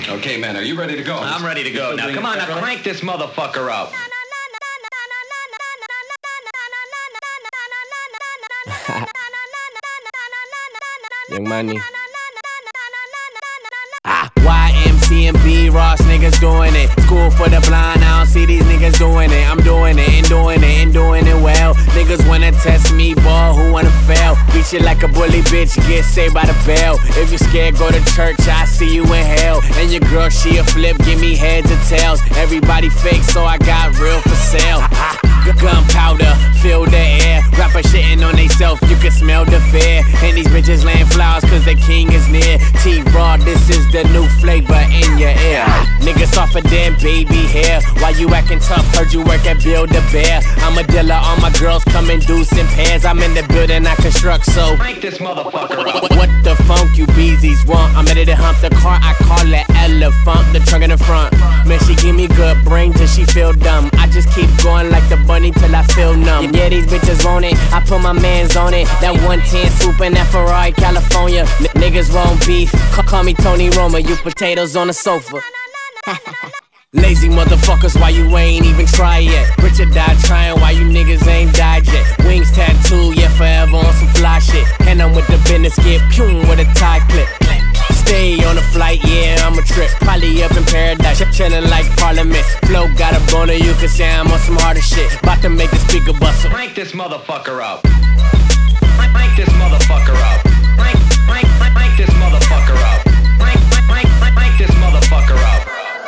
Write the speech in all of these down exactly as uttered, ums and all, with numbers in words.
Okay, man, are you ready to go? I'm ready to go. Now, come on, now crank this motherfucker up. Young Money. Ah, Y M C and B Ross niggas doing it. School for the blind, I don't see these niggas doing it. I'm doing it and doing it and doing it well. Niggas wanna test me, ball, who wanna fail? Beat you like a bully bitch, get saved by the bell. If you scared, go to church, I see you in hell. And your girl, she a flip, give me heads or tails. Everybody fake, so I got real for sale. Ah, gunpowder, fill the air. Rapper shitting on they self, you can smell the fear. And these bitches laying flowers cause the king is near. T-Raw, this is the new flavor in your ear. Niggas softer than baby hair. Why you acting tough? Heard you work at Build-A-Bear. I'm a dealer, all my girls come in deuce in pairs. I'm in the building, I construct, so crank this motherfucker up. What, what the funk you beezies want? I'm ready to hump the car, I call it elephant. The trunk in the front. Man, she give me good brain till she feel dumb. I just keep going like the bunny till I feel numb. Yeah, these bitches want it, I put my mans on it. That one ten swoop in that Ferrari, California. N niggas want beef, call, call me Tony Roma. You potatoes on the sofa. Lazy motherfuckers, why you ain't even try yet? Richard died trying, why you niggas ain't died yet? Wings tattooed, yeah, forever on some fly shit. And I'm with the business, get pum with a tie clip. Stay on the flight, yeah, I'm a trip. Probably up in paradise, chillin' like Parliament. Flow got a boner, you can say I'm on some harder shit. About to make the speaker bustle. Crank this motherfucker up. Crank this motherfucker up. Crank, crank, crank this motherfucker up. Crank, crank, crank this motherfucker up.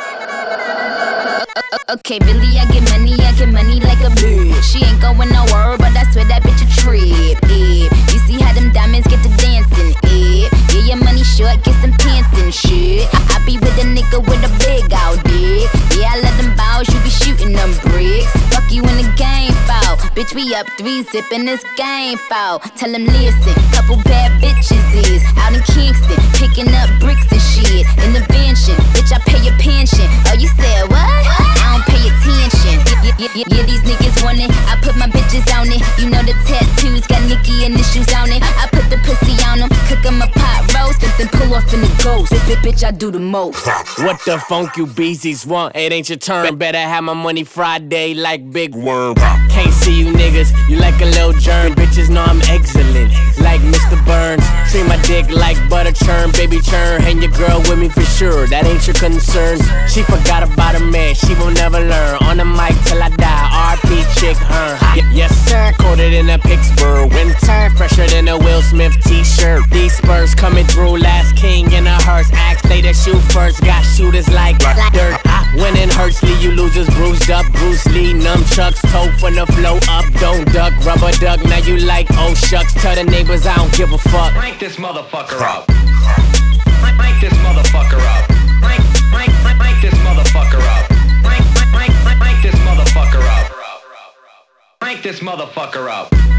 Okay, Billy, I get money, I get money like a bitch. She ain't going nowhere, but I swear that bitch a trip. Eh. You see how them diamonds get to dancing? Eh. Yeah, your money short, get some pants and shit. I, I be with a nigga with a big old dick. Yeah, I let them bows, you be shooting them bricks. Fuck you in the game, foul. Bitch, we up three, zipping this game, foul. Tell them listen, couple bad bitches is out in Kingston, picking up bricks and shit. In the mansion, bitch, I pay your pension. Oh, you said what? I don't pay attention. Yeah, yeah, yeah, yeah, these niggas want it. I put my bitches on it. You know the tattoos got Nicki initials on it. I put the pussy on them, cook them a pot roast, then pull off in the ghost. Bitch, bitch, I do the most. What the funk you beezies want? It ain't your turn. Better have my money Friday like Big Worm. Can't see you niggas, you like a little germ. Bitches know I'm excellent, like Mister Burns. Treat my dick like butter churn, baby churn. Hang your girl with me for sure, that ain't your concern. She forgot about her man, she will never learn. On the mic till I die, R P chick her. Yes sir, coated in a Pittsburgh winter, fresher than a Will Smith t-shirt. These Spurs coming through, last king in a hearse. Axe they that shoot first, got shooters like dirt. Winning Hursley, you losers bruised up. Bruce Lee, nunchucks, toe from the flow up. Don't duck, rubber duck, now you like oh shucks. Tell the neighbors I don't give a fuck. Crank this motherfucker up. Crank this motherfucker up. Crank, crank, crank this motherfucker up. Crank, crank, crank this motherfucker up. Crank this motherfucker up.